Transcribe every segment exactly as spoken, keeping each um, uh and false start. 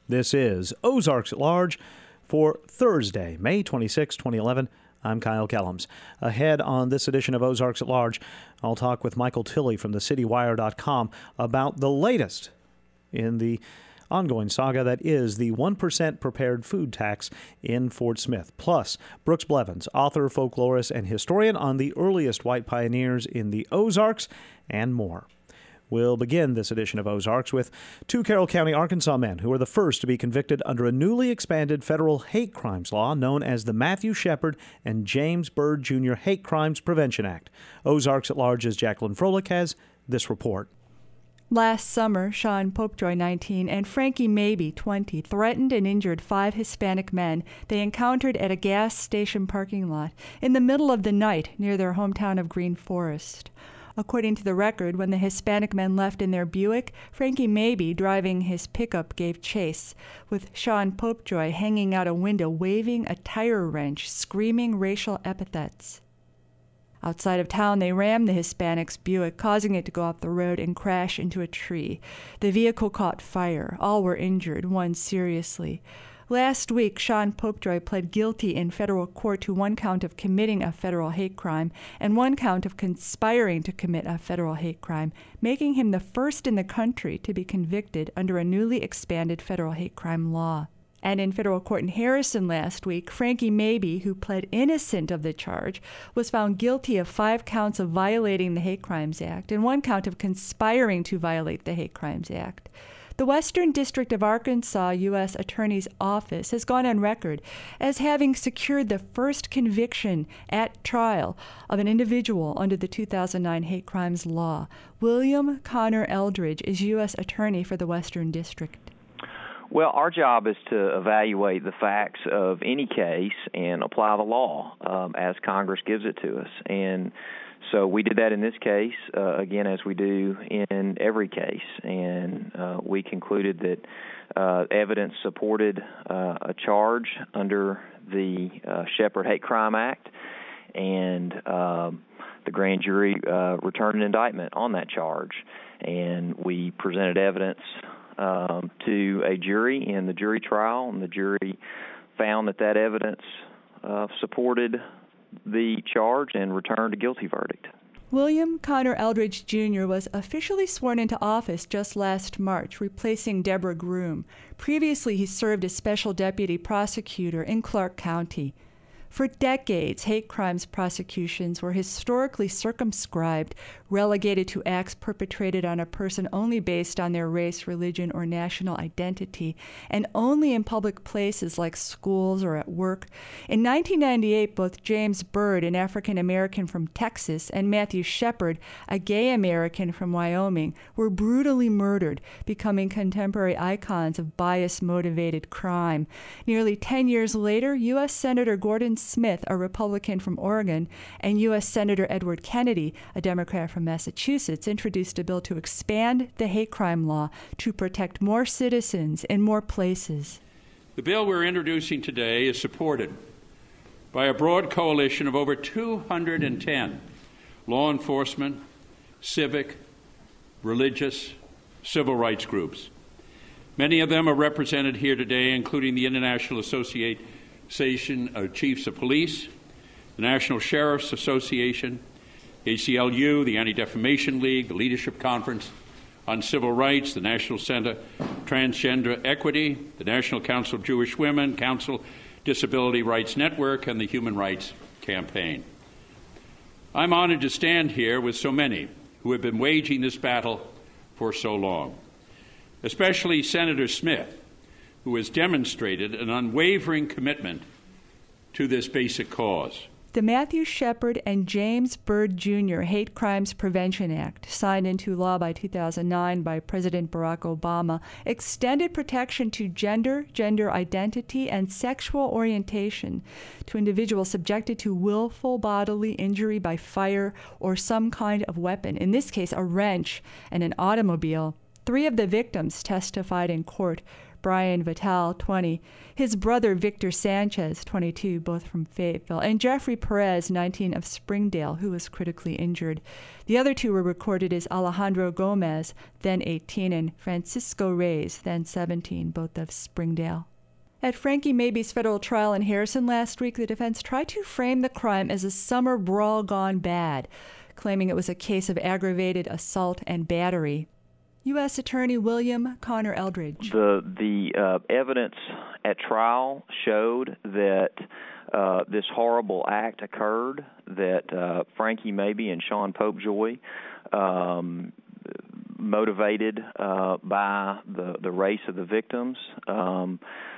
This is Ozarks at Large for Thursday, May twenty-sixth, twenty eleven. I'm Kyle Kellums. Ahead on this edition of Ozarks at Large, I'll talk with Michael Tilley from the city wire dot com about the latest in the ongoing saga that is the one percent prepared food tax in Fort Smith. Plus, Brooks Blevins, author, folklorist, and historian on the earliest white pioneers in the Ozarks, and more. We'll begin this edition of Ozarks with two Carroll County, Arkansas men who were the first to be convicted under a newly expanded federal hate crimes law known as the Matthew Shepard and James Byrd Junior Hate Crimes Prevention Act. Ozarks at Large's Jacqueline Froelich has this report. Last summer, Sean Popejoy, nineteen, and Frankie Maybe, twenty, threatened and injured five Hispanic men they encountered at a gas station parking lot in the middle of the night near their hometown of Green Forest. According to the record, when the Hispanic men left in their Buick, Frankie Maybe, driving his pickup, gave chase, with Sean Popejoy hanging out a window waving a tire wrench, screaming racial epithets. Outside of town, they rammed the Hispanic's Buick, causing it to go off the road and crash into a tree. The vehicle caught fire. All were injured, one seriously. Last week, Sean Popejoy pled guilty in federal court to one count of committing a federal hate crime and one count of conspiring to commit a federal hate crime, making him the first in the country to be convicted under a newly expanded federal hate crime law. And in federal court in Harrison last week, Frankie Maybe, who pled innocent of the charge, was found guilty of five counts of violating the Hate Crimes Act and one count of conspiring to violate the Hate Crimes Act. The Western District of Arkansas U S Attorney's Office has gone on record as having secured the first conviction at trial of an individual under the two thousand nine hate crimes law. William Connor Eldridge is U S Attorney for the Western District. Well, our job is to evaluate the facts of any case and apply the law um, as Congress gives it to us. And so we did that in this case, uh, again, as we do in every case. And uh, we concluded that uh, evidence supported uh, a charge under the uh, Shepard Hate Crime Act, and uh, the grand jury uh, returned an indictment on that charge. And we presented evidence um, to a jury in the jury trial, and the jury found that that evidence uh, supported the charge and returned a guilty verdict. William Connor Eldridge Junior was officially sworn into office just last March, replacing Deborah Groom. Previously, he served as special deputy prosecutor in Clark County. For decades, hate crimes prosecutions were historically circumscribed, relegated to acts perpetrated on a person only based on their race, religion, or national identity, and only in public places like schools or at work. In nineteen ninety-eight, both James Byrd, an African American from Texas, and Matthew Shepard, a gay American from Wyoming, were brutally murdered, becoming contemporary icons of bias-motivated crime. Nearly ten years later, U S Senator Gordon Smith, a Republican from Oregon, and U S Senator Edward Kennedy, a Democrat from Massachusetts, introduced a bill to expand the hate crime law to protect more citizens in more places. The bill we're introducing today is supported by a broad coalition of over two hundred ten law enforcement, civic, religious, civil rights groups. Many of them are represented here today, including the International Association of Chiefs of Police, the National Sheriff's Association, A C L U, the Anti-Defamation League, the Leadership Conference on Civil Rights, the National Center Transgender Equity, the National Council of Jewish Women, Council Disability Rights Network, and the Human Rights Campaign. I'm honored to stand here with so many who have been waging this battle for so long, especially Senator Smith, who has demonstrated an unwavering commitment to this basic cause. The Matthew Shepard and James Byrd Junior Hate Crimes Prevention Act, signed into law by two thousand nine by President Barack Obama, extended protection to gender, gender identity, and sexual orientation to individuals subjected to willful bodily injury by fire or some kind of weapon, in this case a wrench and an automobile. Three of the victims testified in court. Brian Vital, twenty, his brother Victor Sanchez, twenty-two, both from Fayetteville, and Jeffrey Perez, nineteen, of Springdale, who was critically injured. The other two were recorded as Alejandro Gomez, then eighteen, and Francisco Reyes, then seventeen, both of Springdale. At Frankie Maby's federal trial in Harrison last week, the defense tried to frame the crime as a summer brawl gone bad, claiming it was a case of aggravated assault and battery. U S Attorney William Connor Eldridge. The the uh, evidence at trial showed that uh, this horrible act occurred, that uh, Frankie Maby and Sean Popejoy, um, motivated uh, by the, the race of the victims, um,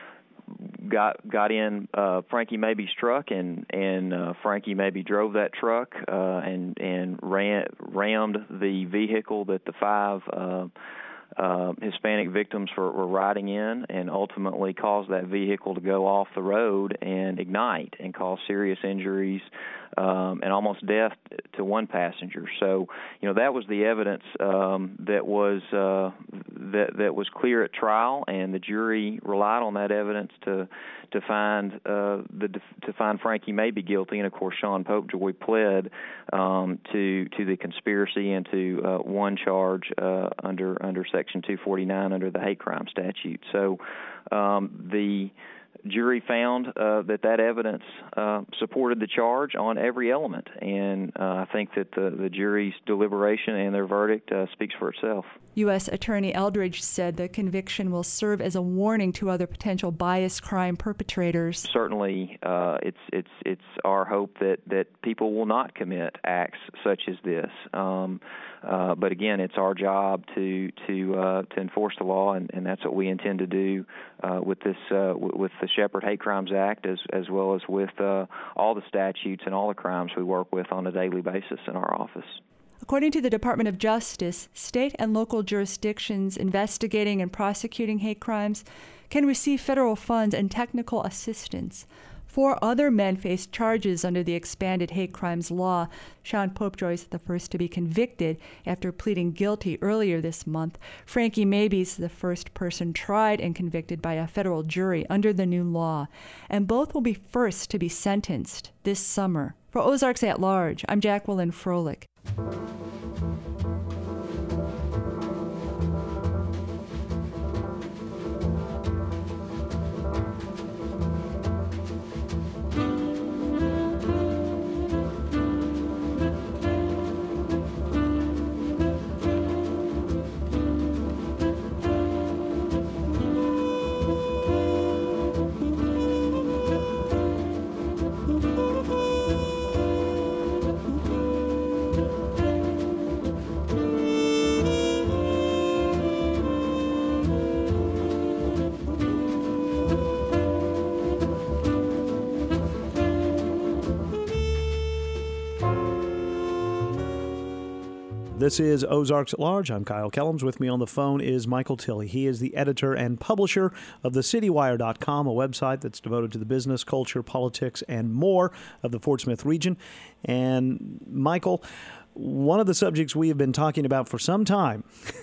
got got in uh, Frankie Maby's truck, and and uh, Frankie Maby drove that truck uh, and and ran rammed the vehicle that the five uh, uh, Hispanic victims were, were riding in, and ultimately caused that vehicle to go off the road and ignite and cause serious injuries um, and almost death to one passenger. So, you know, that was the evidence um, that was uh, that that was clear at trial, and the jury relied on that evidence to to find uh, the to find Frankie Maby guilty, and of course Sean Popejoy pled um, to to the conspiracy and to uh, one charge uh, under under Section two forty-nine under the hate crime statute. So um, the jury found uh, that that evidence uh, supported the charge on every element, and uh, I think that the, the jury's deliberation and their verdict uh, speaks for itself. U S Attorney Eldridge said the conviction will serve as a warning to other potential bias crime perpetrators. Certainly, uh, it's it's it's our hope that, that people will not commit acts such as this. Um, uh, but again, it's our job to to uh, to enforce the law, and, and that's what we intend to do uh, with this uh, w- with the Shepherd Hate Crimes Act, as as well as with uh, all the statutes and all the crimes we work with on a daily basis in our office. According to the Department of Justice, state and local jurisdictions investigating and prosecuting hate crimes can receive federal funds and technical assistance. Four other men faced charges under the expanded hate crimes law. Sean Popejoy is the first to be convicted after pleading guilty earlier this month. Frankie Maby is the first person tried and convicted by a federal jury under the new law. And both will be first to be sentenced this summer. For Ozarks at Large, I'm Jacqueline Froelich. This is Ozarks at Large. I'm Kyle Kellums. With me on the phone is Michael Tilley. He is the editor and publisher of the city wire dot com, a website that's devoted to the business, culture, politics, and more of the Fort Smith region. And Michael, one of the subjects we have been talking about for some time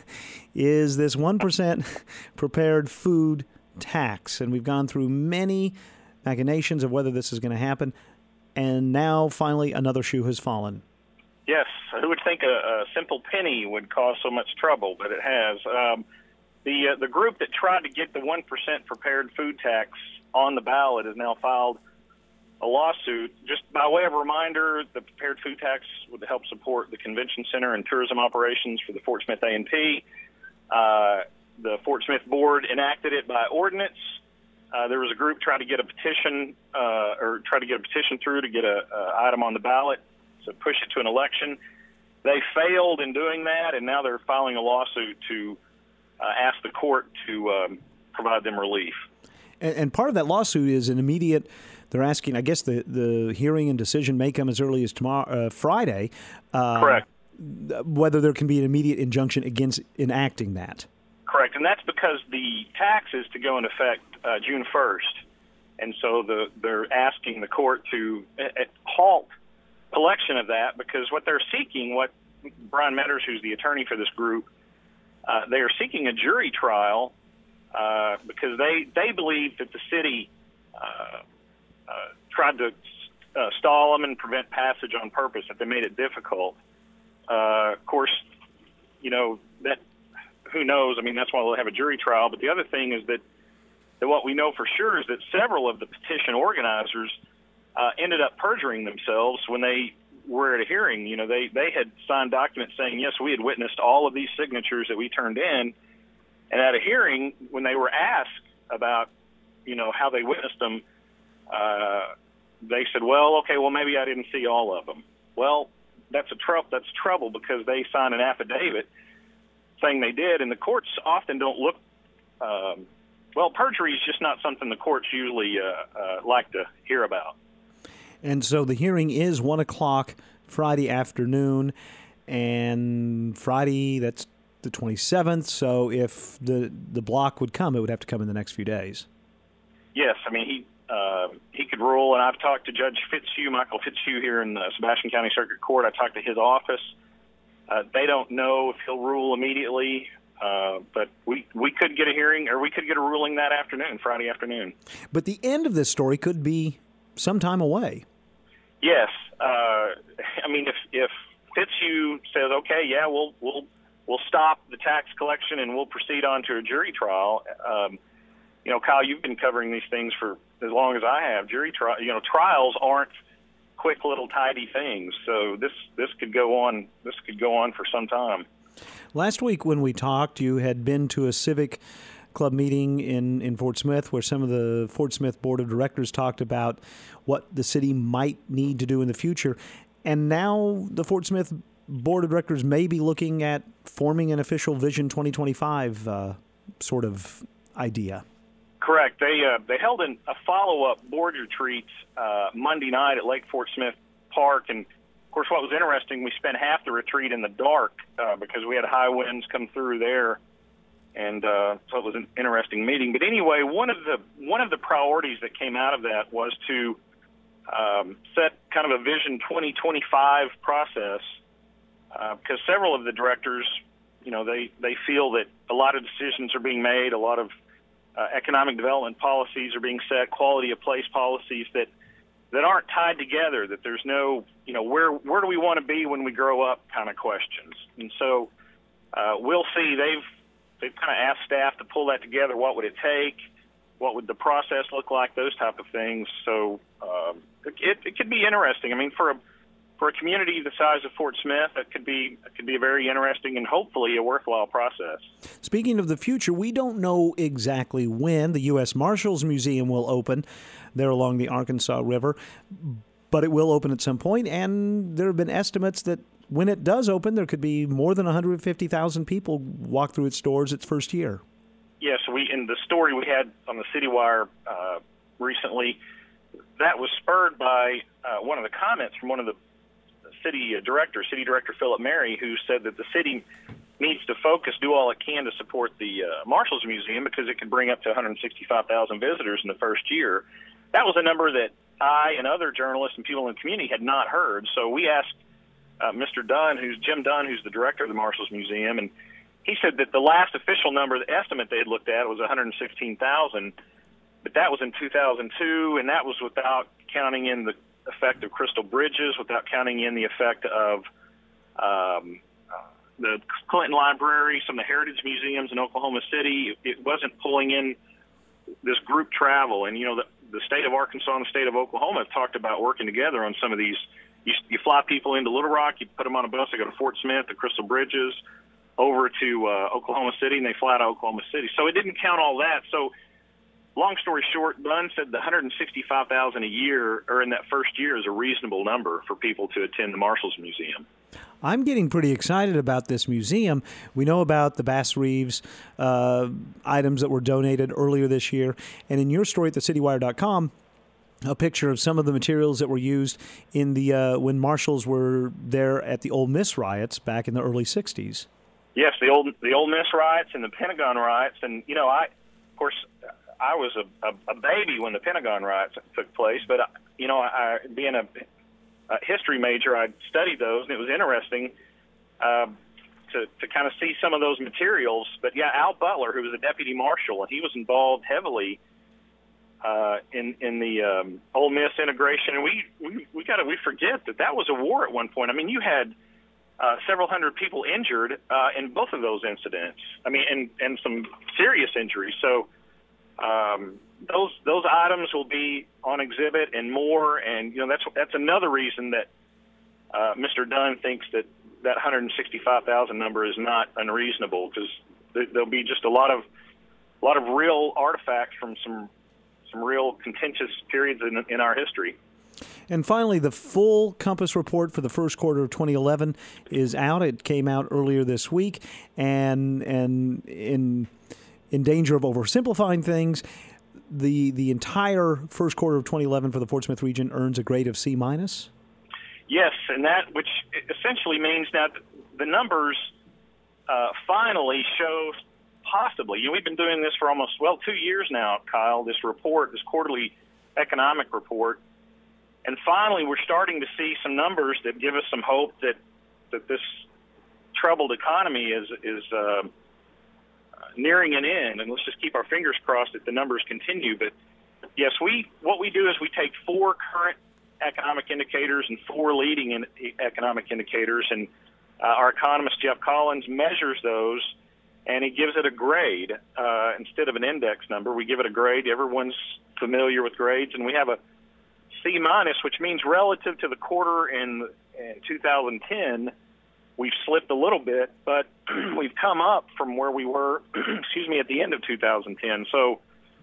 is this one percent prepared food tax. And we've gone through many machinations of whether this is going to happen. And now, finally, another shoe has fallen. Yes, who would think a, a simple penny would cause so much trouble, but it has. Um, the uh, the group that tried to get the one percent prepared food tax on the ballot has now filed a lawsuit. Just by way of a reminder, the prepared food tax would help support the convention center and tourism operations for the Fort Smith A and P. Uh, the Fort Smith board enacted it by ordinance. Uh, there was a group trying to get a petition uh, or try to get a petition through to get a, a item on the ballot. So push it to an election. They failed in doing that, and now they're filing a lawsuit to uh, ask the court to um, provide them relief. And, and part of that lawsuit is an immediate. They're asking. I guess the, the hearing and decision may come as early as tomorrow, uh, Friday. Uh, Correct. Whether there can be an immediate injunction against enacting that. Correct, and that's because the tax is to go into effect uh, June first, and so the, they're asking the court to uh, halt collection of that, because what they're seeking, what Brian Metters, who's the attorney for this group, uh, they are seeking a jury trial uh, because they, they believe that the city uh, uh, tried to uh, stall them and prevent passage on purpose, that they made it difficult. Uh, of course, you know, that who knows? I mean, that's why we'll have a jury trial. But the other thing is that, that what we know for sure is that several of the petition organizers uh, ended up perjuring themselves when they were at a hearing. You know, they, they had signed documents saying, yes, we had witnessed all of these signatures that we turned in. And at a hearing, when they were asked about, you know, how they witnessed them, uh, they said, well, okay, well, maybe I didn't see all of them. Well, that's a tr- that's trouble because they signed an affidavit saying they did, and the courts often don't look um, well, perjury is just not something the courts usually uh, uh, like to hear about. And so the hearing is one o'clock Friday afternoon, and Friday, that's the twenty-seventh, so if the the block would come, it would have to come in the next few days. Yes, I mean, he uh, he could rule, and I've talked to Judge Fitzhugh, Michael Fitzhugh here in the Sebastian County Circuit Court. I talked to his office. Uh, they don't know if he'll rule immediately, uh, but we, we could get a hearing, or we could get a ruling that afternoon, Friday afternoon. But the end of this story could be some time away. Yes. Uh, I mean, if if Fitzhugh says, okay, yeah, we'll we'll we'll stop the tax collection and we'll proceed on to a jury trial. Um, you know, Kyle, you've been covering these things for as long as I have. Jury trial, you know, trials aren't quick little tidy things. So this this could go on. This could go on for some time. Last week when we talked, you had been to a civic club meeting in, in Fort Smith where some of the Fort Smith Board of Directors talked about what the city might need to do in the future. And now the Fort Smith Board of Directors may be looking at forming an official Vision twenty twenty-five uh, sort of idea. Correct. They uh, they held an, a follow-up board retreat uh, Monday night at Lake Fort Smith Park. And, of course, what was interesting, we spent half the retreat in the dark uh, because we had high winds come through there. And uh, so it was an interesting meeting. But anyway, one of the one of the priorities that came out of that was to um, set kind of a Vision twenty twenty-five process uh, because several of the directors, you know, they, they feel that a lot of decisions are being made, a lot of uh, economic development policies are being set, quality of place policies that that aren't tied together, that there's no, you know, where where do we want to be when we grow up kind of questions. And so uh, we'll see. They've They've kind of asked staff to pull that together. What would it take? What would the process look like? Those type of things. So um, it, it could be interesting. I mean, for a for a community the size of Fort Smith, it could be it could be a very interesting and hopefully a worthwhile process. Speaking of the future, we don't know exactly when the U S Marshals Museum will open there along the Arkansas River, but it will open at some point, and there have been estimates that when it does open, there could be more than one hundred fifty thousand people walk through its doors its first year. Yes, we in the story we had on the CityWire uh, recently, that was spurred by uh, one of the comments from one of the city directors, City Director Philip Mary, who said that the city needs to focus, do all it can to support the uh, Marshals Museum because it could bring up to one hundred sixty-five thousand visitors in the first year. That was a number that I and other journalists and people in the community had not heard. So we asked Uh, Mister Dunn, who's Jim Dunn, who's the director of the Marshals Museum, and he said that the last official number, the estimate they had looked at was one hundred sixteen thousand, but that was in two thousand two, and that was without counting in the effect of Crystal Bridges, without counting in the effect of um, uh, the Clinton Library, some of the heritage museums in Oklahoma City. It wasn't pulling in this group travel, and you know the, the state of Arkansas and the state of Oklahoma have talked about working together on some of these. You, you fly people into Little Rock, you put them on a bus, they go to Fort Smith, the Crystal Bridges, over to uh, Oklahoma City, and they fly to Oklahoma City. So it didn't count all that. So long story short, Dunn said the one hundred sixty-five thousand a year, or in that first year, is a reasonable number for people to attend the Marshals Museum. I'm getting pretty excited about this museum. We know about the Bass Reeves uh, items that were donated earlier this year. And in your story at the city wire dot com, a picture of some of the materials that were used in the uh, when marshals were there at the Ole Miss riots back in the early sixties. Yes, the old the Ole Miss riots and the Pentagon riots, and you know, I of course I was a, a, a baby when the Pentagon riots took place, but you know, I, being a, a history major, I studied those, and it was interesting. Uh, to, to kind of see some of those materials. But yeah, Al Butler, who was a deputy marshal, and he was involved heavily uh, in in the um, Ole Miss integration. And we we we got to we forget that that was a war at one point. I mean, you had uh, several hundred people injured uh, in both of those incidents. I mean, and and some serious injuries. So um, those those items will be on exhibit and more. And you know, that's that's another reason that uh, Mister Dunn thinks that that one hundred sixty-five thousand number is not unreasonable, because there'll be just a lot of a lot of real artifacts from some some real contentious periods in, in our history. And finally, the full Compass report for the first quarter of twenty eleven is out. It came out earlier this week, and and in in danger of oversimplifying things, the the entire first quarter of twenty eleven for the Fort Smith region earns a grade of C minus. Yes, and that, which essentially means that the numbers uh, finally show possibly, you know, we've been doing this for almost, well, two years now, Kyle, this report, this quarterly economic report, and finally we're starting to see some numbers that give us some hope that, that this troubled economy is, is uh, nearing an end, and let's just keep our fingers crossed that the numbers continue. But yes, we what we do is we take four current economic indicators and four leading in economic indicators, and uh, our economist Jeff Collins measures those, and he gives it a grade uh, instead of an index number. We give it a grade. Everyone's familiar with grades, and we have a C minus, which means relative to the quarter in, in two thousand ten, we've slipped a little bit, but we've come up from where we were, excuse me, at the end of two thousand ten. So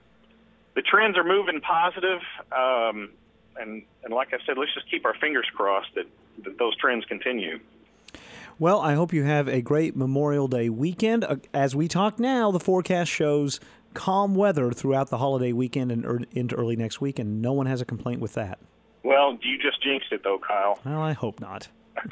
the trends are moving positive. Um, And, and like I said, let's just keep our fingers crossed that, that those trends continue. Well, I hope you have a great Memorial Day weekend. As we talk now, the forecast shows calm weather throughout the holiday weekend and er- into early next week, and no one has a complaint with that. Well, you just jinxed it, though, Kyle. Well, I hope not.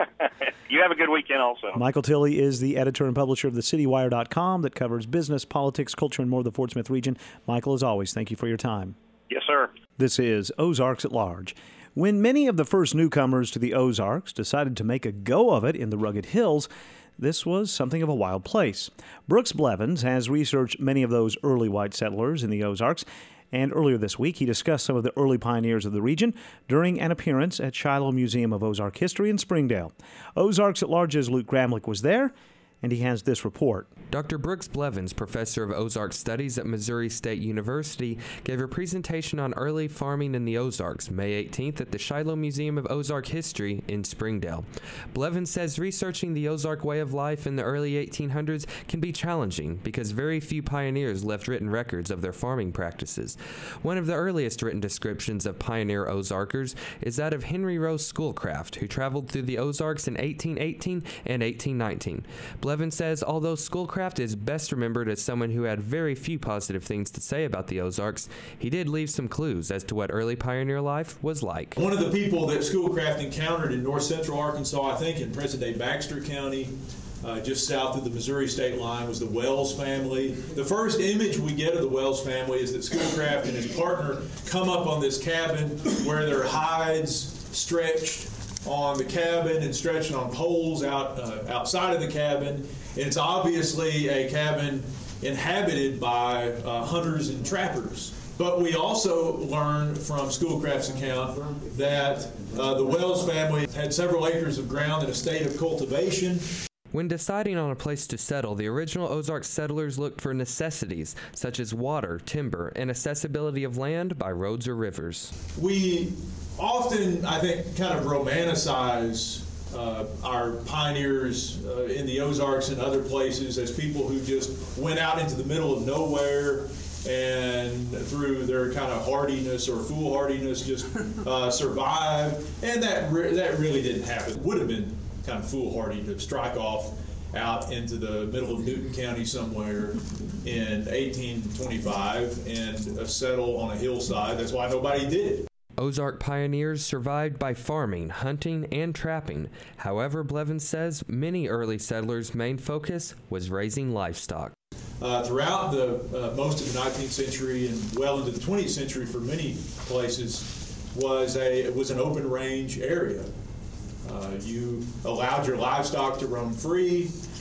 You have a good weekend also. Michael Tilley is the editor and publisher of the city wire dot com that covers business, politics, culture, and more of the Fort Smith region. Michael, as always, thank you for your time. Yes, sir. This is Ozarks at Large. When many of the first newcomers to the Ozarks decided to make a go of it in the rugged hills, this was something of a wild place. Brooks Blevins has researched many of those early white settlers in the Ozarks, and earlier this week he discussed some of the early pioneers of the region during an appearance at Shiloh Museum of Ozark History in Springdale. Ozarks at Large's Luke Gramlich was there, and he has this report. Doctor Brooks Blevins, professor of Ozark Studies at Missouri State University, gave a presentation on early farming in the Ozarks May eighteenth at the Shiloh Museum of Ozark History in Springdale. Blevins says researching the Ozark way of life in the early eighteen hundreds can be challenging because very few pioneers left written records of their farming practices. One of the earliest written descriptions of pioneer Ozarkers is that of Henry Rose Schoolcraft, who traveled through the Ozarks in eighteen eighteen and eighteen nineteen. Blevins says although Schoolcraft is best remembered as someone who had very few positive things to say about the Ozarks, he did leave some clues as to what early pioneer life was like. One of the people that Schoolcraft encountered in north central Arkansas, I think in present-day Baxter County, uh, just south of the Missouri state line, was the Wells family. The first image we get of the Wells family is that Schoolcraft and his partner come up on this cabin where their hides stretched on the cabin and stretching on poles out uh, outside of the cabin. It's obviously a cabin inhabited by uh, hunters and trappers. But we also learn from Schoolcraft's account that uh, the Wells family had several acres of ground in a state of cultivation. When deciding on a place to settle, the original Ozark settlers looked for necessities such as water, timber, and accessibility of land by roads or rivers. We often, I think, kind of romanticize uh, our pioneers uh, in the Ozarks and other places as people who just went out into the middle of nowhere and through their kind of hardiness or foolhardiness just uh, survived. And that re- that really didn't happen. It would have been kind of foolhardy to strike off out into the middle of Newton County somewhere in eighteen twenty-five and uh, settle on a hillside. That's why nobody did it. Ozark pioneers survived by farming, hunting, and trapping. However, Blevins says many early settlers' main focus was raising livestock. Uh, throughout the uh, most of the nineteenth century and well into the twentieth century for many places was a was an open range area. Uh, you allowed your livestock to roam free.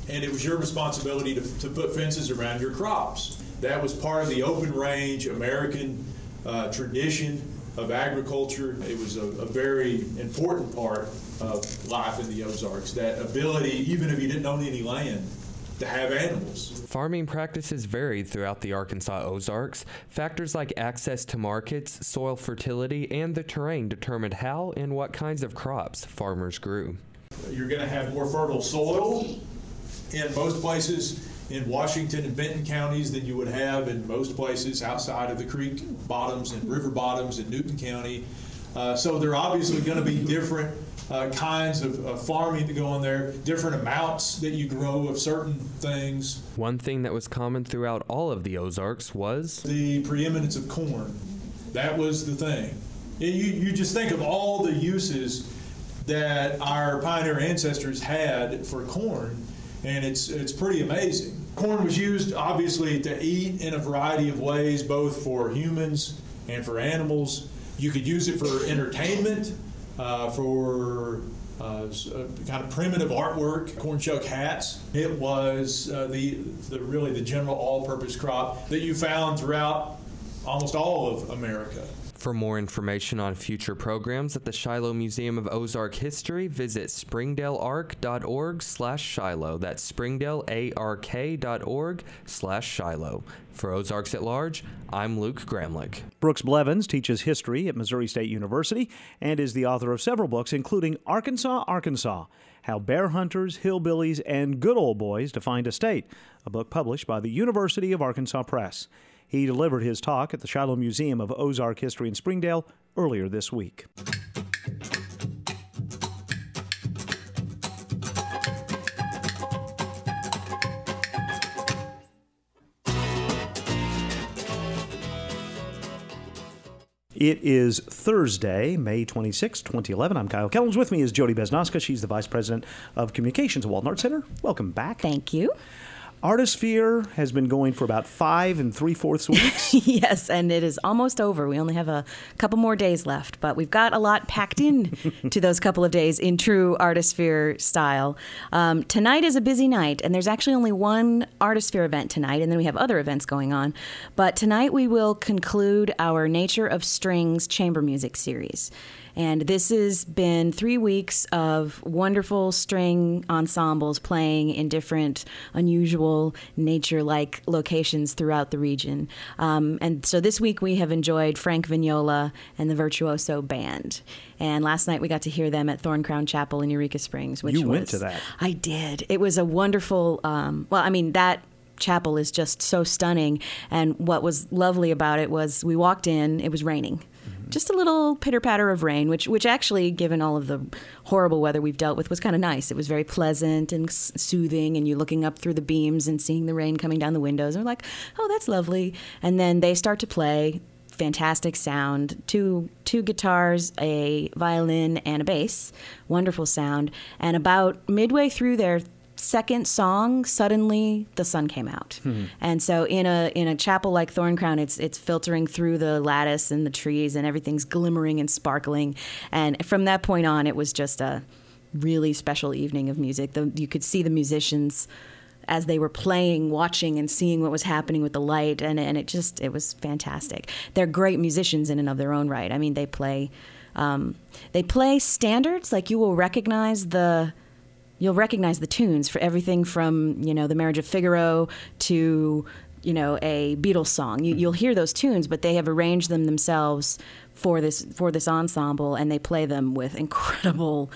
and it was your responsibility to, to put fences around your crops. That was part of the open range American uh, tradition of agriculture. It was a, a very important part of life in the Ozarks, that ability, even if you didn't own any land, to have animals. Farming practices varied throughout the Arkansas Ozarks. Factors like access to markets, soil fertility, and the terrain determined how and what kinds of crops farmers grew. You're going to have more fertile soil in most places in Washington and Benton counties than you would have in most places outside of the creek bottoms and river bottoms in Newton County. Uh, so there are obviously going to be different uh, kinds of, of farming that go on there, different amounts that you grow of certain things. One thing that was common throughout all of the Ozarks was the preeminence of corn. That was the thing. You, you just think of all the uses that our pioneer ancestors had for corn, and it's it's pretty amazing. Corn was used, obviously, to eat in a variety of ways, both for humans and for animals. You could use it for entertainment, uh, for uh, kind of primitive artwork, corn shuck hats. It was uh, the, the really the general all-purpose crop that you found throughout almost all of America. For more information on future programs at the Shiloh Museum of Ozark History, visit springdaleark.org slash Shiloh. That's springdaleark dot org slash Shiloh. For Ozarks at Large, I'm Luke Gramlich. Brooks Blevins teaches history at Missouri State University and is the author of several books, including Arkansas, Arkansas, How Bear Hunters, Hillbillies, and Good Old Boys Defined a State, a book published by the University of Arkansas Press. He delivered his talk at the Shiloh Museum of Ozark History in Springdale earlier this week. It is Thursday, May twenty-sixth, twenty eleven. I'm Kyle Kellums. With me is Jody Besnoska. She's the Vice President of Communications at Walden Arts Center. Welcome back. Thank you. Artisphere has been going for about five and three-fourths weeks. Yes, and it is almost over. We only have a couple more days left, but we've got a lot packed in to those couple of days in true Artisphere style. Um, tonight is a busy night, and there's actually only one Artisphere event tonight, and then we have other events going on. But tonight we will conclude our Nature of Strings chamber music series. And this has been three weeks of wonderful string ensembles playing in different, unusual, nature-like locations throughout the region. Um, and so this week we have enjoyed Frank Vignola and the Virtuoso Band. And last night we got to hear them at Thorn Crown Chapel in Eureka Springs. Which you was, went to that. I did. It was a wonderful, um, well, I mean, that chapel is just so stunning. And what was lovely about it was we walked in, it was raining. Just a little pitter-patter of rain, which which actually, given all of the horrible weather we've dealt with, was kind of nice. It was very pleasant and s- soothing, and you're looking up through the beams and seeing the rain coming down the windows. And we're like, oh, that's lovely. And then they start to play. Fantastic sound. Two two guitars, a violin, and a bass. Wonderful sound. And about midway through their second song, suddenly the sun came out. Hmm. And so in a in a chapel like Thorn Crown, it's it's filtering through the lattice and the trees, and everything's glimmering and sparkling. And from that point on, it was just a really special evening of music. The, you could see the musicians as they were playing, watching and seeing what was happening with the light, and and it just it was fantastic. They're great musicians in and of their own right. I mean, they play um, they play standards, like you will recognize the You'll recognize the tunes for everything from, you know, The Marriage of Figaro to, you know, a Beatles song. You, you'll hear those tunes, but they have arranged them themselves for this for this ensemble, and they play them with incredible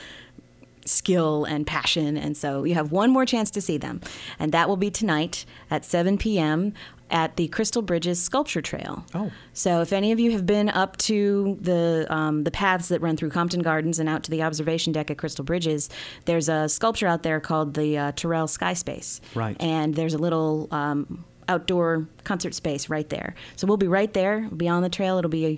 skill and passion. And so you have one more chance to see them, and that will be tonight at seven p.m. at the Crystal Bridges Sculpture Trail. Oh. So if any of you have been up to the um, the paths that run through Compton Gardens and out to the observation deck at Crystal Bridges, there's a sculpture out there called the uh, Terrell Sky Space. Right. And there's a little um, outdoor concert space right there. So we'll be right there. We'll be on the trail. It'll be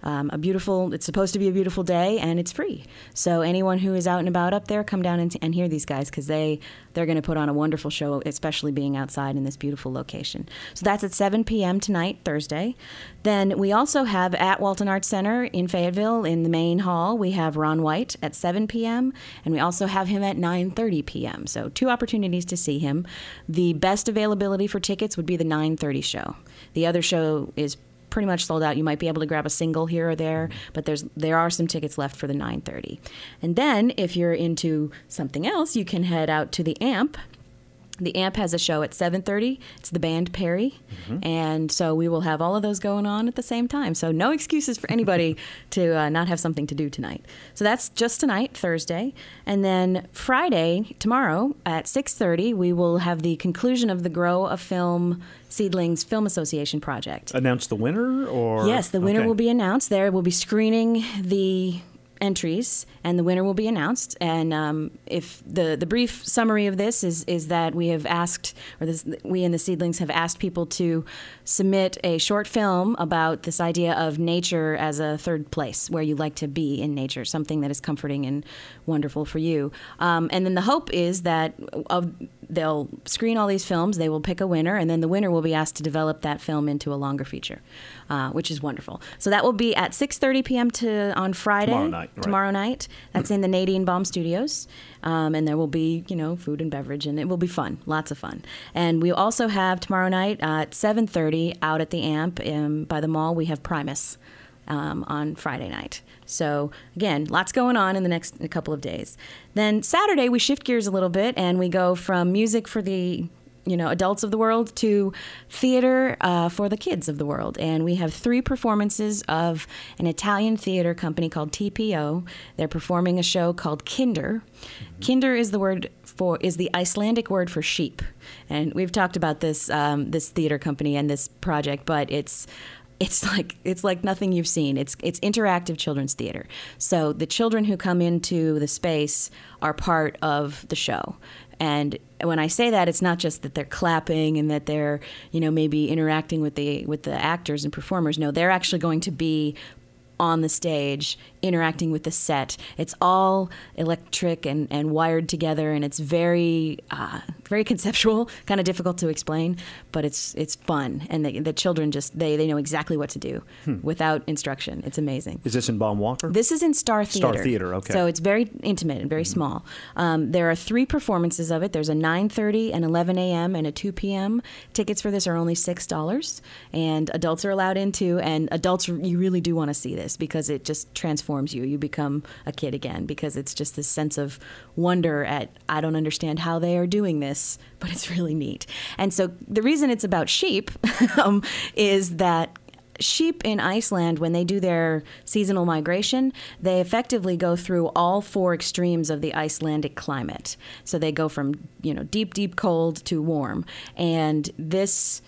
um, a beautiful, it's supposed to be a beautiful day, and it's free. So anyone who is out and about up there, come down and, and hear these guys, because they, they're going to put on a wonderful show, especially being outside in this beautiful location. So that's at seven p.m. tonight, Thursday. Then we also have at Walton Arts Center in Fayetteville in the main hall, we have Ron White at seven p.m. and we also have him at nine thirty p.m. So two opportunities to see him. The best availability for tickets would be the nine thirty show. The other show is pretty much sold out. You might be able to grab a single here or there, but there's there are some tickets left for the nine thirty. And then if you're into something else, you can head out to the A M P. The A M P has a show at seven thirty. It's the band Perry. Mm-hmm. And so we will have all of those going on at the same time. So no excuses for anybody to uh, not have something to do tonight. So that's just tonight, Thursday. And then Friday, tomorrow, at six thirty, we will have the conclusion of the Grow a Film Seedlings Film Association project. Announce the winner? Or Yes, the winner okay. will be announced. There we'll be screening the entries, and the winner will be announced. And um, if the the brief summary of this is is that we have asked, or this, we in the Seedlings have asked people to submit a short film about this idea of nature as a third place where you like to be in nature, something that is comforting and wonderful for you. Um, and then the hope is that of they'll screen all these films, they will pick a winner, and then the winner will be asked to develop that film into a longer feature, uh, which is wonderful. So that will be at six thirty p.m. to on Friday. Tomorrow night. Right. Tomorrow night. That's in the Nadine Baum Studios. Um, and there will be, you know, food and beverage, and it will be fun, lots of fun. And we also have tomorrow night uh, at seven thirty out at the A M P um, by the mall, we have Primus um, on Friday night. So, again, lots going on in the next a couple of days. Then Saturday, we shift gears a little bit, and we go from music for the you know, adults of the world to theater uh, for the kids of the world. And we have three performances of an Italian theater company called T P O. They're performing a show called Kinder. Mm-hmm. Kinder is the word for is the Icelandic word for sheep. And we've talked about this um, this theater company and this project, but it's It's like it's like nothing you've seen. It's it's interactive children's theater. So the children who come into the space are part of the show. And when I say that, it's not just that they're clapping and that they're, you know, maybe interacting with the with the actors and performers. No, they're actually going to be on the stage interacting with the set. It's all electric and, and wired together, and it's very uh, very conceptual, kind of difficult to explain, but it's it's fun, and the, the children just they, they know exactly what to do hmm. without instruction. It's amazing. Is this in Baum Walker? This is in Star Theater. Star Theater, okay. So it's very intimate and very mm-hmm. small. Um, there are three performances of it. There's a nine thirty, an eleven a.m., and a two p.m. Tickets for this are only six dollars, and adults are allowed in too, and adults, you really do want to see this because it just transforms you. You become a kid again because it's just this sense of wonder at, I don't understand how they are doing this, but it's really neat. And so the reason it's about sheep um, is that sheep in Iceland, when they do their seasonal migration, they effectively go through all four extremes of the Icelandic climate. So they go from, you know, deep, deep cold to warm. And this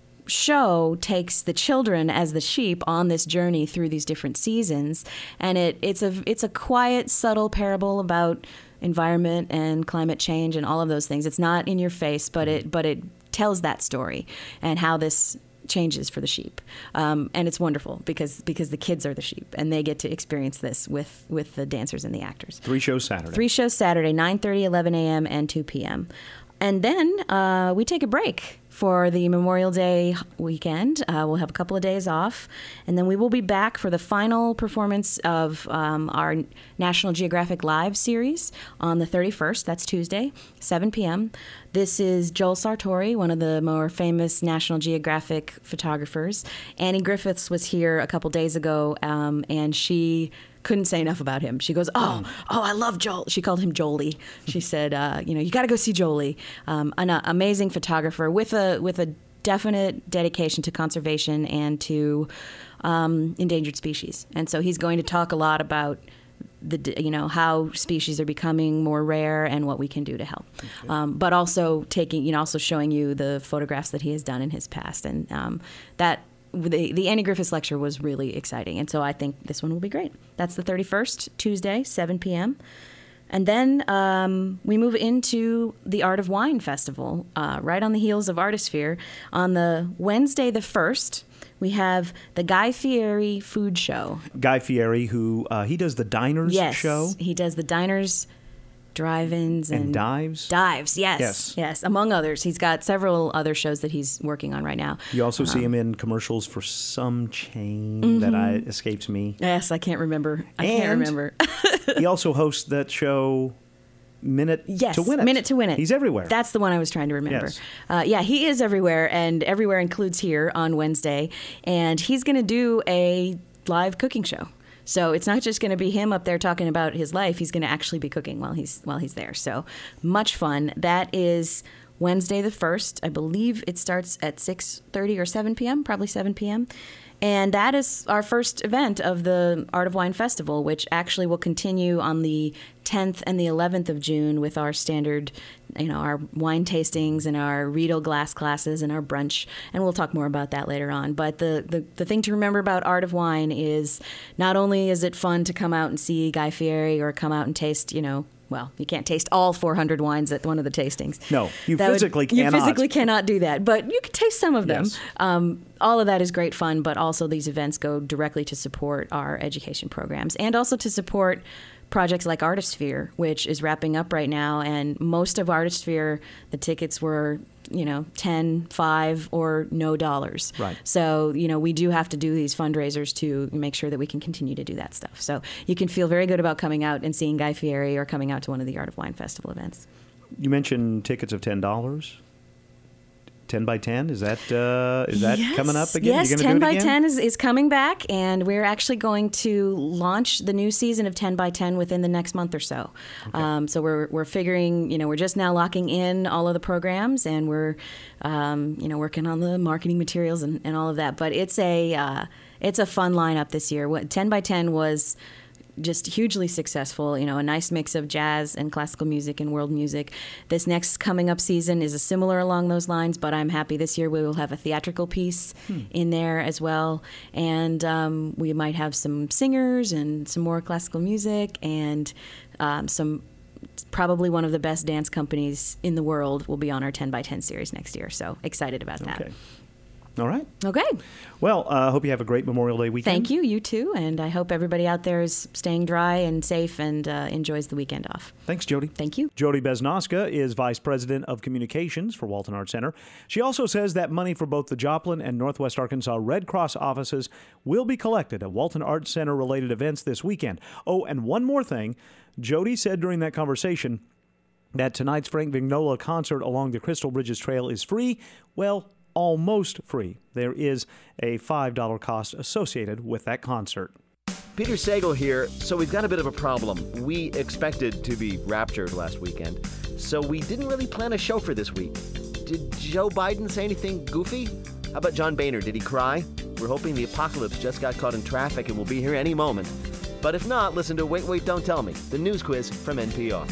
show takes the children as the sheep on this journey through these different seasons, and it it's a it's a quiet, subtle parable about environment and climate change and all of those things. It's not in your face, but it but it tells that story and how this changes for the sheep, um, and it's wonderful because because the kids are the sheep and they get to experience this with with the dancers and the actors. Three shows Saturday. Three shows Saturday, nine thirty, eleven a.m., and two p.m. And then uh, we take a break for the Memorial Day weekend. Uh, we'll have a couple of days off, and then we will be back for the final performance of um, our National Geographic Live series on the thirty-first. That's Tuesday, seven p.m. This is Joel Sartori, one of the more famous National Geographic photographers. Annie Griffiths was here a couple days ago, um, and she couldn't say enough about him. She goes, oh, oh, I love Joel. She called him Jolie. She said, uh, you know, you got to go see Jolie. Um, an uh, amazing photographer with a with a definite dedication to conservation and to um, endangered species. And so he's going to talk a lot about the, you know, how species are becoming more rare and what we can do to help. Okay. Um, but also taking, you know, also showing you the photographs that he has done in his past, and um, that. The, the Annie Griffiths lecture was really exciting, and so I think this one will be great. That's the thirty-first, Tuesday, seven p.m. And then um, we move into the Art of Wine Festival, uh, right on the heels of Artisphere. On the Wednesday the first, we have the Guy Fieri Food Show. Guy Fieri, who uh, he does the Diners yes, show. He does the Diners, Drive-ins, and, and Dives. Dives, yes, yes, yes, among others. He's got several other shows that he's working on right now. You also um, see him in commercials for some chain mm-hmm. that I escapes me. Yes, I can't remember. I and can't remember. He also hosts that show. Minute yes, to Win It. Minute to Win It. He's everywhere. That's the one I was trying to remember. Yes. Uh, yeah, he is everywhere, and everywhere includes here on Wednesday. And he's going to do a live cooking show. So it's not just going to be him up there talking about his life. He's going to actually be cooking while he's while he's there. So much fun. That is Wednesday the first. I believe it starts at six thirty or seven p.m., probably seven p.m., and that is our first event of the Art of Wine Festival, which actually will continue on the tenth and the eleventh of June with our standard, you know, our wine tastings and our Riedel glass classes and our brunch. And we'll talk more about that later on. But the, the, the thing to remember about Art of Wine is not only is it fun to come out and see Guy Fieri or come out and taste, you know, well, you can't taste all four hundred wines at one of the tastings. No, you that physically would, cannot. You physically cannot do that, but you can taste some of them. Yes. Um, all of that is great fun, but also these events go directly to support our education programs and also to support projects like Artisphere, which is wrapping up right now. And most of Artisphere, the tickets were, you know, ten, five, or no dollars. Right. So, you know, we do have to do these fundraisers to make sure that we can continue to do that stuff. So you can feel very good about coming out and seeing Guy Fieri or coming out to one of the Art of Wine Festival events. You mentioned tickets of ten dollars. ten by ten, is that uh, is that yes. coming up again? Yes, you ten do it by again? ten is, is coming back, and we're actually going to launch the new season of ten by ten within the next month or so. Okay. Um, so we're we're figuring, you know, we're just now locking in all of the programs, and we're, um, you know, working on the marketing materials and, and all of that. But it's a uh, it's a fun lineup this year. What ten by ten was just hugely successful, you know, a nice mix of jazz and classical music and world music. This next coming up season is a similar along those lines, but I'm happy this year we will have a theatrical piece hmm. in there as well. And um, we might have some singers and some more classical music and um, some, probably one of the best dance companies in the world will be on our ten by ten series next year. So excited about that. Okay. All right. Okay. Well, I uh, hope you have a great Memorial Day weekend. Thank you. You too. And I hope everybody out there is staying dry and safe and uh, enjoys the weekend off. Thanks, Jody. Thank you. Jody Besnoska is Vice President of Communications for Walton Arts Center. She also says that money for both the Joplin and Northwest Arkansas Red Cross offices will be collected at Walton Arts Center related events this weekend. Oh, and one more thing. Jody said during that conversation that tonight's Frank Vignola concert along the Crystal Bridges Trail is free. Well, almost free. There is a five dollars cost associated with that concert. Peter Sagal here. So we've got a bit of a problem. We expected to be raptured last weekend, so we didn't really plan a show for this week. Did Joe Biden say anything goofy? How about John Boehner? Did he cry? We're hoping the apocalypse just got caught in traffic and will be here any moment. But if not, listen to Wait, Wait, Don't Tell Me, the news quiz from N P R.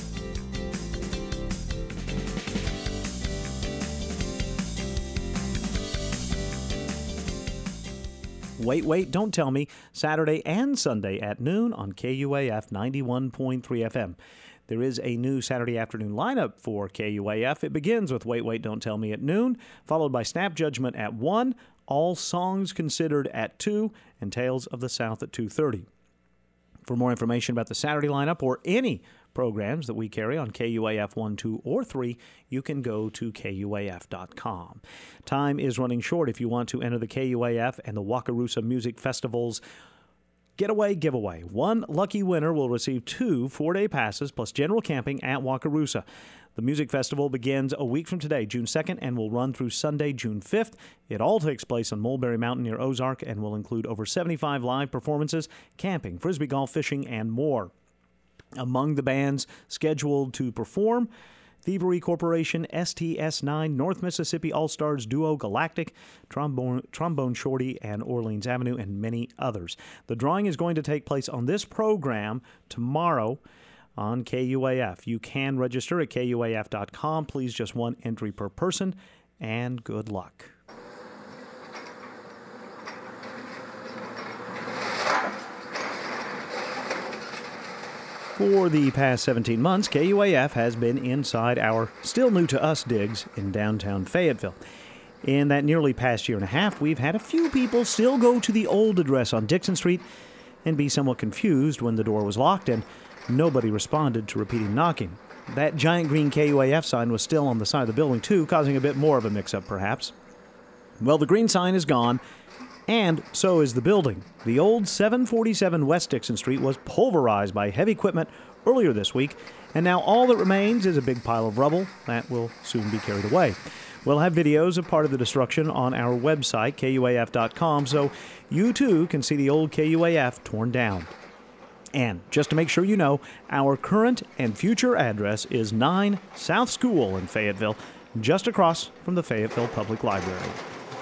Wait, Wait, Don't Tell Me, Saturday and Sunday at noon on K U A F ninety-one point three F M. There is a new Saturday afternoon lineup for K U A F. It begins with Wait, Wait, Don't Tell Me at noon, followed by Snap Judgment at one, All Songs Considered at two, and Tales of the South at two thirty. For more information about the Saturday lineup or any programs that we carry on K U A F one, two, or three, you can go to K U A F dot com. Time is running short if you want to enter the K U A F and the Wakarusa Music Festival's Getaway Giveaway. One lucky winner will receive two four-day passes plus general camping at Wakarusa. The music festival begins a week from today, June second, and will run through Sunday, June fifth. It all takes place on Mulberry Mountain near Ozark and will include over seventy-five live performances, camping, frisbee golf, fishing, and more. Among the bands scheduled to perform, Thievery Corporation, S T S nine, North Mississippi All-Stars Duo Galactic, Trombone, Trombone Shorty, and Orleans Avenue, and many others. The drawing is going to take place on this program tomorrow on K U A F. You can register at K U A F dot com. Please, just one entry per person, and good luck. For the past seventeen months, K U A F has been inside our still-new-to-us digs in downtown Fayetteville. In that nearly past year and a half, we've had a few people still go to the old address on Dixon Street and be somewhat confused when the door was locked and nobody responded to repeated knocking. That giant green K U A F sign was still on the side of the building, too, causing a bit more of a mix-up, perhaps. Well, the green sign is gone, and so is the building. The old seven forty-seven West Dixon Street was pulverized by heavy equipment earlier this week, and now all that remains is a big pile of rubble that will soon be carried away. We'll have videos of part of the destruction on our website, K U A F dot com, so you too can see the old K U A F torn down. And just to make sure you know, our current and future address is nine South School in Fayetteville, just across from the Fayetteville Public Library.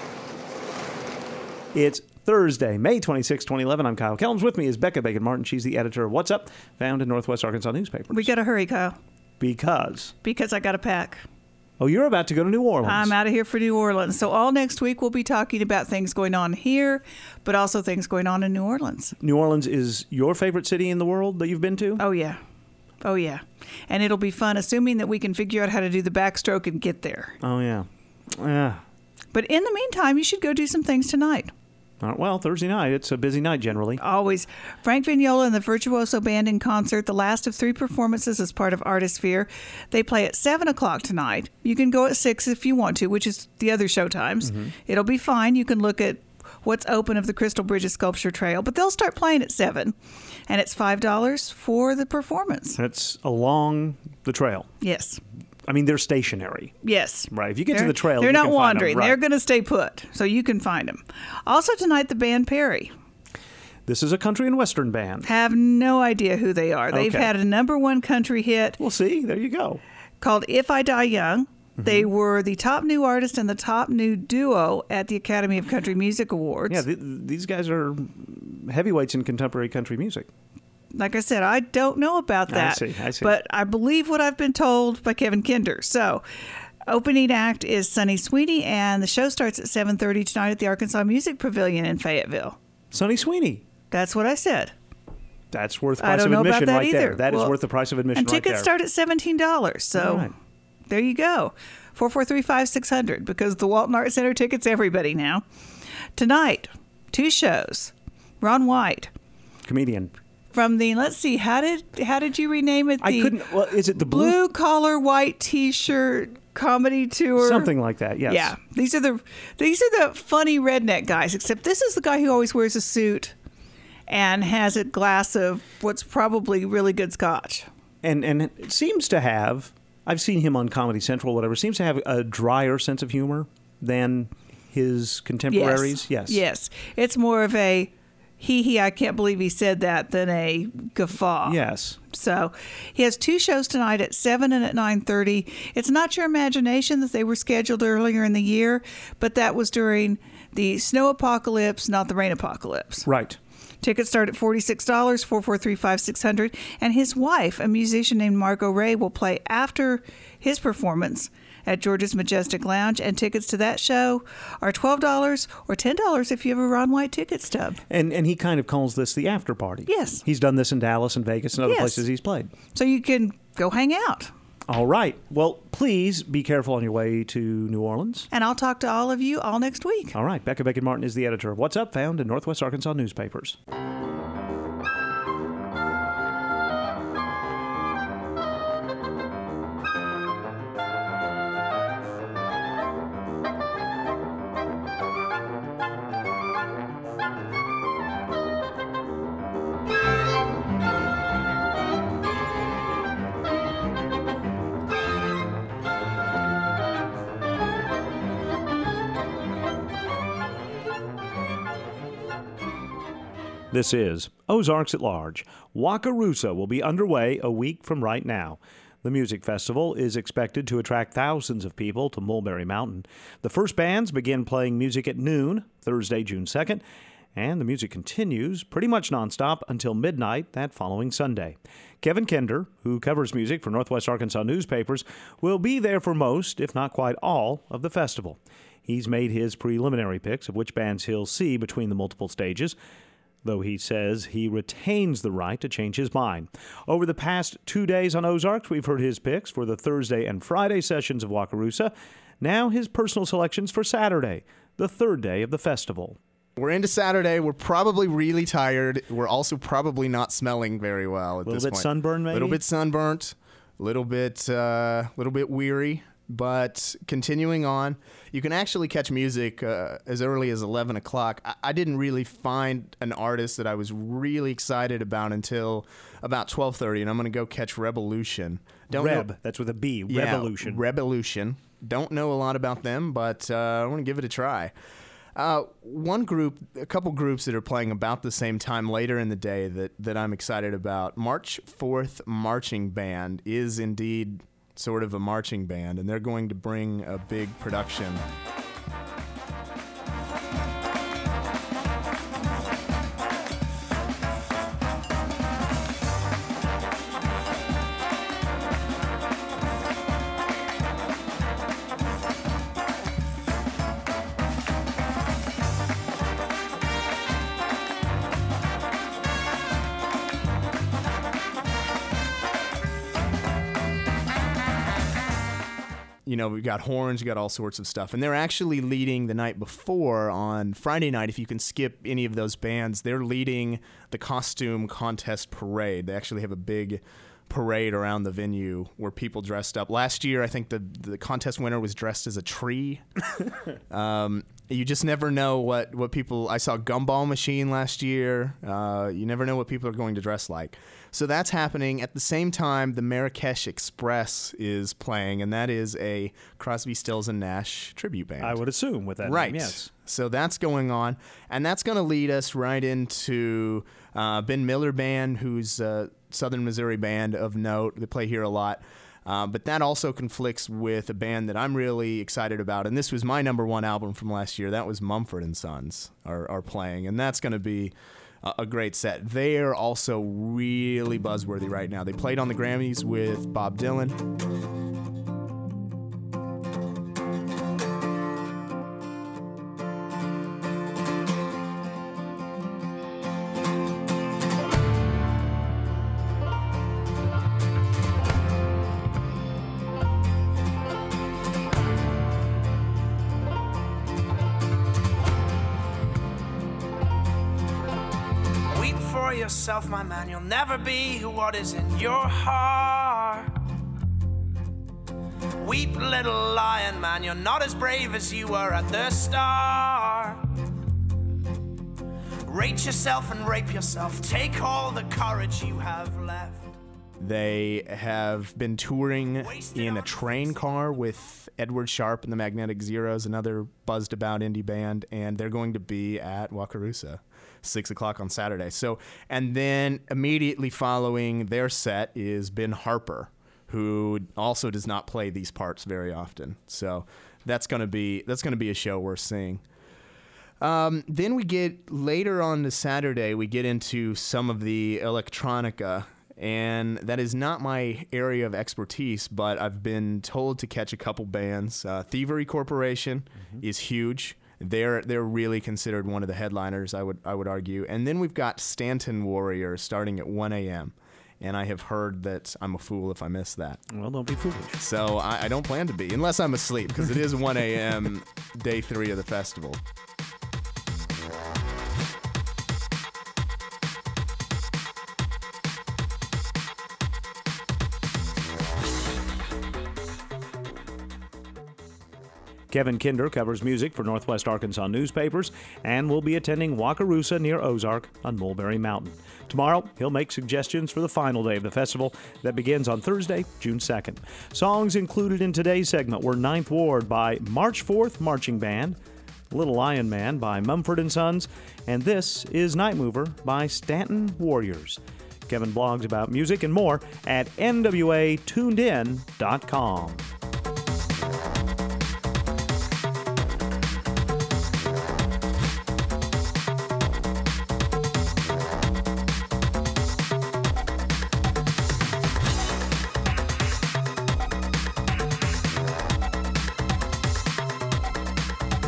It's Thursday, May twenty-sixth, twenty eleven. I'm Kyle Kellums. With me is Becca Bacon Martin. She's the editor of What's Up, found in Northwest Arkansas newspapers. We got to hurry, Kyle. Because? Because I got to pack. Oh, you're about to go to New Orleans. I'm out of here for New Orleans. So all next week we'll be talking about things going on here, but also things going on in New Orleans. New Orleans is your favorite city in the world that you've been to? Oh, yeah. Oh, yeah. And it'll be fun, assuming that we can figure out how to do the backstroke and get there. Oh, yeah. Yeah. But in the meantime, you should go do some things tonight. Uh, well, Thursday night, it's a busy night generally. Always. Frank Vignola and the Virtuoso Band in concert, the last of three performances as part of Artisphere. They play at seven o'clock tonight. You can go at six if you want to, which is the other show times. Mm-hmm. It'll be fine. You can look at what's open of the Crystal Bridges Sculpture Trail, but they'll start playing at seven, and it's five dollars for the performance. That's along the trail. Yes. I mean, they're stationary. Yes. Right. If you get they're, to the trail, they're you not can wandering. Find them. Right. They're going to stay put, so you can find them. Also tonight, the band Perry. This is a country and western band. Have no idea who they are. They've Okay. had a number one country hit. We'll see. There you go. Called If I Die Young. Mm-hmm. They were the top new artist and the top new duo at the Academy of Country Music Awards. Yeah, th- these guys are heavyweights in contemporary country music. Like I said, I don't know about that. I see, I see. But I believe what I've been told by Kevin Kinder. So, opening act is Sonny Sweeney, and the show starts at seven thirty tonight at the Arkansas Music Pavilion in Fayetteville. Sonny Sweeney. That's what I said. That's worth the I price don't of know about admission that right either. there. That is Well, worth the price of admission And right there. tickets start at seventeen dollars. So, All right. there you go. four four three, five six zero zero, because the Walton Art Center tickets everybody now. Tonight, two shows. Ron White. Comedian. From the, let's see, how did how did you rename it? The I couldn't, well, is it the blue? Blue Collar White T-shirt comedy tour? Something like that, yes. Yeah. These are the these are the funny redneck guys, except this is the guy who always wears a suit and has a glass of what's probably really good scotch. And and it seems to have, I've seen him on Comedy Central, whatever, seems to have a drier sense of humor than his contemporaries. Yes. Yes. Yes. It's more of a hee hee, I can't believe he said that, than a guffaw. Yes. So he has two shows tonight at seven and at nine thirty. It's not your imagination that they were scheduled earlier in the year, but that was during the snow apocalypse, not the rain apocalypse. Right. Tickets start at forty-six dollars, four four three, five six zero zero. And his wife, a musician named Margot Ray, will play after his performance at George's Majestic Lounge. And tickets to that show are twelve dollars or ten dollars if you have a Ron White ticket stub. And and he kind of calls this the after party. Yes. He's done this in Dallas and Vegas and other Yes. places he's played. So you can go hang out. All right. Well, please be careful on your way to New Orleans. And I'll talk to all of you all next week. All right. Becca Bacon Martin is the editor of What's Up, found in Northwest Arkansas newspapers. This is Ozarks at Large. Wakarusa will be underway a week from right now. The music festival is expected to attract thousands of people to Mulberry Mountain. The first bands begin playing music at noon, Thursday, June second, and the music continues pretty much nonstop until midnight that following Sunday. Kevin Kinder, who covers music for Northwest Arkansas newspapers, will be there for most, if not quite all, of the festival. He's made his preliminary picks of which bands he'll see between the multiple stages, though he says he retains the right to change his mind. Over the past two days on Ozarks, we've heard his picks for the Thursday and Friday sessions of Wakarusa. Now his personal selections for Saturday, the third day of the festival. We're into Saturday. We're probably really tired. We're also probably not smelling very well at this point. A little bit sunburned, maybe? A little bit sunburnt, a little bit, uh, little bit weary. But continuing on, you can actually catch music uh, as early as eleven o'clock. I-, I didn't really find an artist that I was really excited about until about twelve thirty, and I'm going to go catch Revolution. Don't Reb, know. That's with a B, yeah, Revolution. Revolution. Don't know a lot about them, but uh, I want to give it a try. Uh, one group, a couple groups that are playing about the same time later in the day that, that I'm excited about. March fourth Marching Band is indeed sort of a marching band, and they're going to bring a big production. You know, we've got horns, we've got all sorts of stuff. And they're actually leading the night before on Friday night. If you can skip any of those bands, they're leading the costume contest parade. They actually have a big parade around the venue where people dressed up. Last year, I think the, the contest winner was dressed as a tree. um, you just never know what, what people... I saw Gumball Machine last year. Uh, you never know what people are going to dress like. So that's happening. At the same time, the Marrakesh Express is playing, and that is a Crosby, Stills, and Nash tribute band. I would assume with that right. name, yes. So that's going on, and that's going to lead us right into uh, Ben Miller Band, who's a Southern Missouri band of note. They play here a lot. Uh, but that also conflicts with a band that I'm really excited about, and this was my number one album from last year. That was Mumford and Sons are, are playing, and that's going to be a great set. They are also really buzzworthy right now. They played on the Grammys with Bob Dylan. Yourself, my man, you'll never be what is in your heart. Weep, little lion man, you're not as brave as you were at the start. Rate yourself and rape yourself, take all the courage you have left. They have been touring in a train car with Edward Sharpe and the Magnetic Zeros, another buzzed about indie band, and they're going to be at Wakarusa, six o'clock on Saturday. So, and then immediately following their set is Ben Harper, who also does not play these parts very often. So that's going to be that's going to be a show worth seeing. Um, then we get later on the Saturday, we get into some of the electronica. And that is not my area of expertise, but I've been told to catch a couple bands. Uh, Thievery Corporation mm-hmm. is huge. They're they're really considered one of the headliners, I would I would argue. And then we've got Stanton Warriors starting at one a.m. And I have heard that I'm a fool if I miss that. Well, don't be foolish. So I, I don't plan to be, unless I'm asleep, because it is one a.m. day three of the festival. Kevin Kinder covers music for Northwest Arkansas newspapers and will be attending Wakarusa near Ozark on Mulberry Mountain. Tomorrow, he'll make suggestions for the final day of the festival that begins on Thursday, June second. Songs included in today's segment were Ninth Ward by March fourth Marching Band, Little Lion Man by Mumford and Sons, and This is Night Mover by Stanton Warriors. Kevin blogs about music and more at N W A tuned in dot com.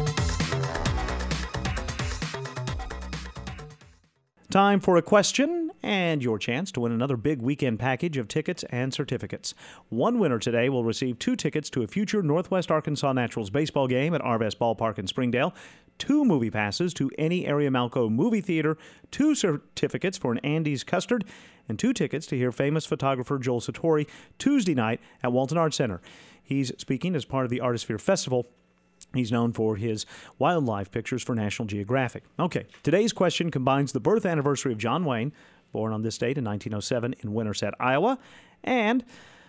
Time for a question and your chance to win another big weekend package of tickets and certificates. One winner today will receive two tickets to a future Northwest Arkansas Naturals baseball game at Arvest Ballpark in Springdale, two movie passes to any area Malco movie theater, two certificates for an Andy's Custard, and two tickets to hear famous photographer Joel Satori Tuesday night at Walton Arts Center. He's speaking as part of the Artisphere Festival. He's known for his wildlife pictures for National Geographic. Okay, today's question combines the birth anniversary of John Wayne, born on this date in nineteen oh seven in Winterset, Iowa, and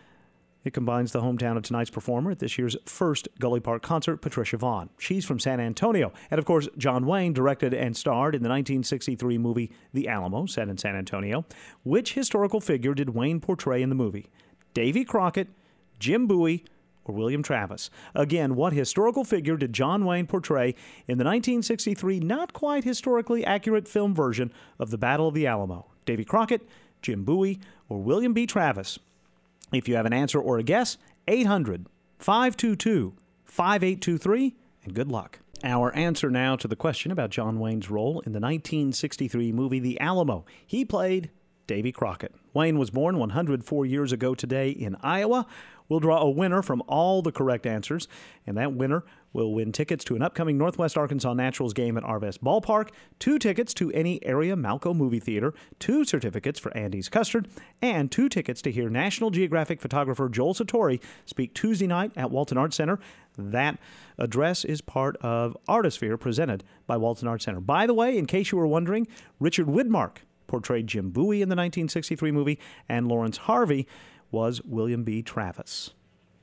it combines the hometown of tonight's performer at this year's first Gully Park concert, Patricia Vaughn. She's from San Antonio. And, of course, John Wayne directed and starred in the nineteen sixty-three movie The Alamo, set in San Antonio. Which historical figure did Wayne portray in the movie? Davy Crockett, Jim Bowie, or William Travis? Again, what historical figure did John Wayne portray in the nineteen sixty-three not quite historically accurate film version of the Battle of the Alamo? Davy Crockett, Jim Bowie, or William B. Travis? If you have an answer or a guess, eight hundred, five two two, five eight two three, and good luck. Our answer now to the question about John Wayne's role in the nineteen sixty-three movie The Alamo. He played Davy Crockett. Wayne was born one hundred four years ago today in Iowa. We'll draw a winner from all the correct answers, and that winner will win tickets to an upcoming Northwest Arkansas Naturals game at Arvest Ballpark, two tickets to any area Malco movie theater, two certificates for Andy's Custard, and two tickets to hear National Geographic photographer Joel Satori speak Tuesday night at Walton Arts Center. That address is part of Artisphere presented by Walton Arts Center. By the way, in case you were wondering, Richard Widmark portrayed Jim Bowie in the nineteen sixty-three movie, and Lawrence Harvey was William B. Travis.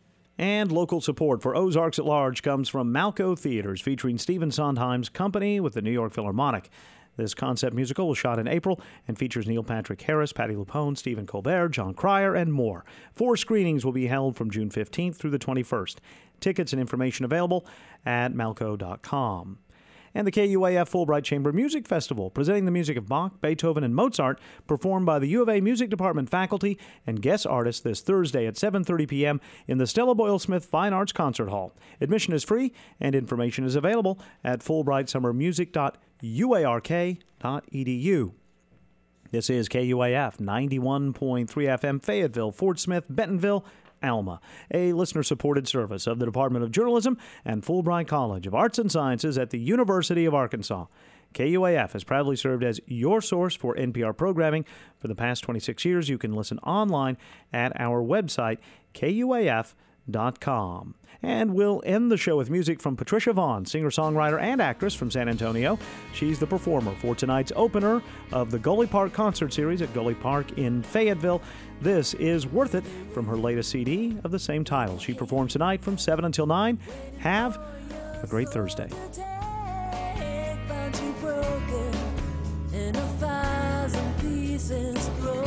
And local support for Ozarks at Large comes from Malco Theaters, featuring Stephen Sondheim's Company with the New York Philharmonic. This concept musical was shot in April and features Neil Patrick Harris, Patti LuPone, Stephen Colbert, John Cryer, and more. Four screenings will be held from June fifteenth through the twenty-first. Tickets and information available at malco dot com. And the K U A F Fulbright Chamber Music Festival, presenting the music of Bach, Beethoven, and Mozart, performed by the U of A Music Department faculty and guest artists this Thursday at seven thirty p.m. in the Stella Boyle Smith Fine Arts Concert Hall. Admission is free, and information is available at fulbright summer music dot u a r k dot e d u. This is K U A F ninety-one point three F M, Fayetteville, Fort Smith, Bentonville, Alma, a listener-supported service of the Department of Journalism and Fulbright College of Arts and Sciences at the University of Arkansas. K U A F has proudly served as your source for N P R programming for the past twenty-six years. You can listen online at our website, K U A F dot com. And we'll end the show with music from Patricia Vaughn, singer-songwriter and actress from San Antonio. She's the performer for tonight's opener of the Gully Park Concert Series at Gully Park in Fayetteville. This is Worth It from her latest C D of the same title. She performs tonight from seven until nine. Have a great Thursday. In a thousand pieces.